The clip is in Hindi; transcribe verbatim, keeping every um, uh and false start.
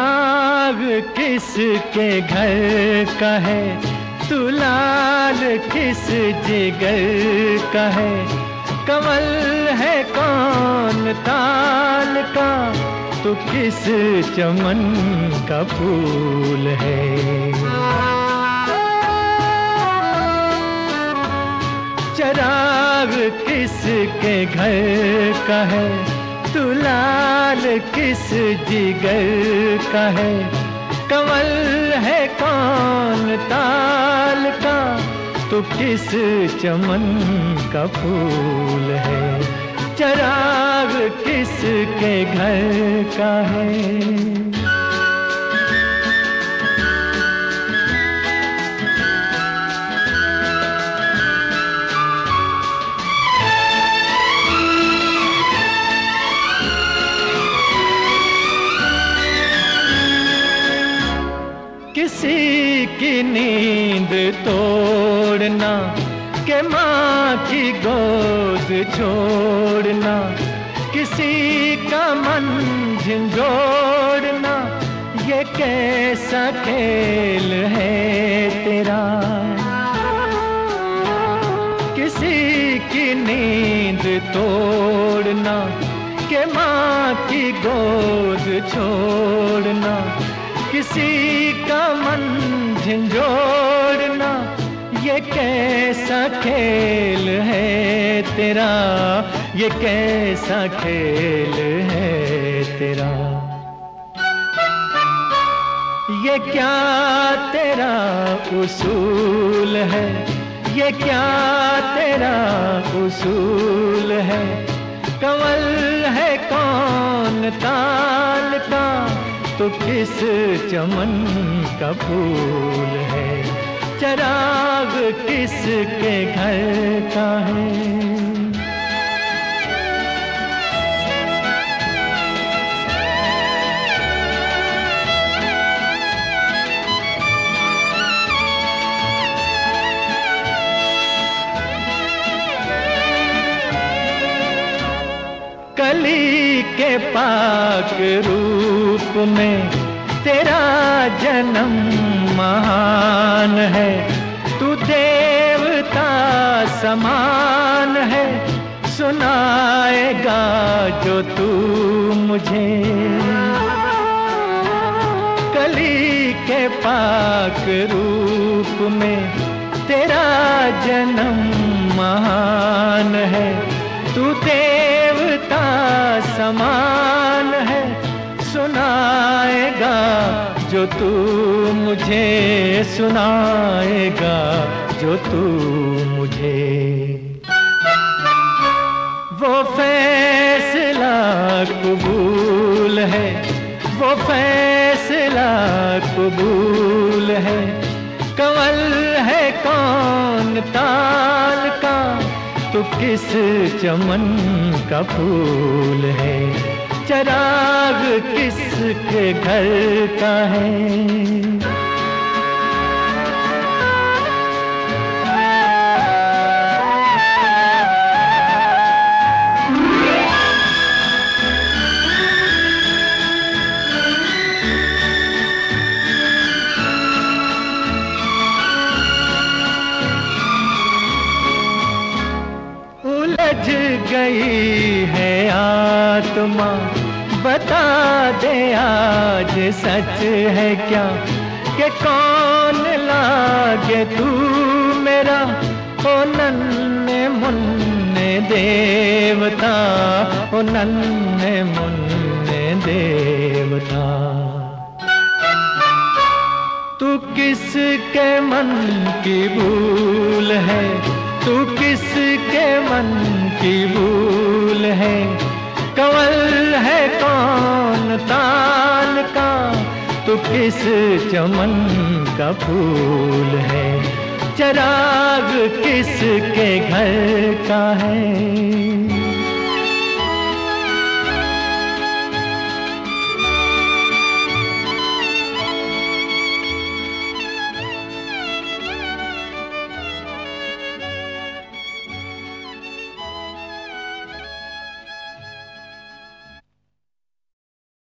चराग किसके घर का है, तू लाल किस जिगर का है। कमल है कौन ताल का, तू किस चमन का फूल है। चराग किसके घर का है, तू लाल किस जिगर का है। कमल है कौन ताल का, तू किस चमन का फूल है। चराग किसके घर का है। किसी की नींद तोड़ना, के माँ की गोद छोड़ना। किसी का मन झंझोड़ना, ये कैसा खेल है तेरा। किसी की नींद तोड़ना, के माँ की गोद छोड़ना। किसी का मन झंझोड़ना, ये कैसा खेल है तेरा। ये कैसा खेल है तेरा। ये क्या तेरा उसूल है, ये क्या तेरा उसूल है। कमल है कौन ताल का, तो किस चमन का फूल है। चराग किसके घर का है। कली के पाक रूप में तेरा जन्म महान है। तू देवता समान है, सुनाएगा जो तू मुझे। कली के पाक रूप में तेरा जन्म महान है। तू देवता समान है, सुनाएगा जो तू मुझे। सुनाएगा जो तू मुझे। वो फैसला कबूल है, वो फैसला कबूल है। कमल है कौन ताल का, तो किस चमन का फूल है। चराग किसके घर का है। उलझ गई है आत्मा, बता दे आज सच है क्या। कि कौन लागे तू मेरा, ओ नन्हे मुन्ने देवता। ओ नन्हे मुन्ने देवता। तू किसके मन की भूल है, तू किसके मन की भूल है। कमल है कौन ताल का, तू किस चमन का फूल है। चराग किसके घर का है।